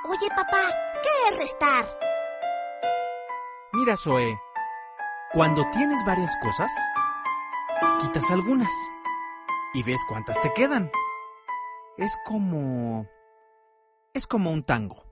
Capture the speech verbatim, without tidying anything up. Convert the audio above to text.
Oye, papá, ¿qué es restar? Mira, Zoe, cuando tienes varias cosas, quitas algunas y ves cuántas te quedan. Es como... es como un tango.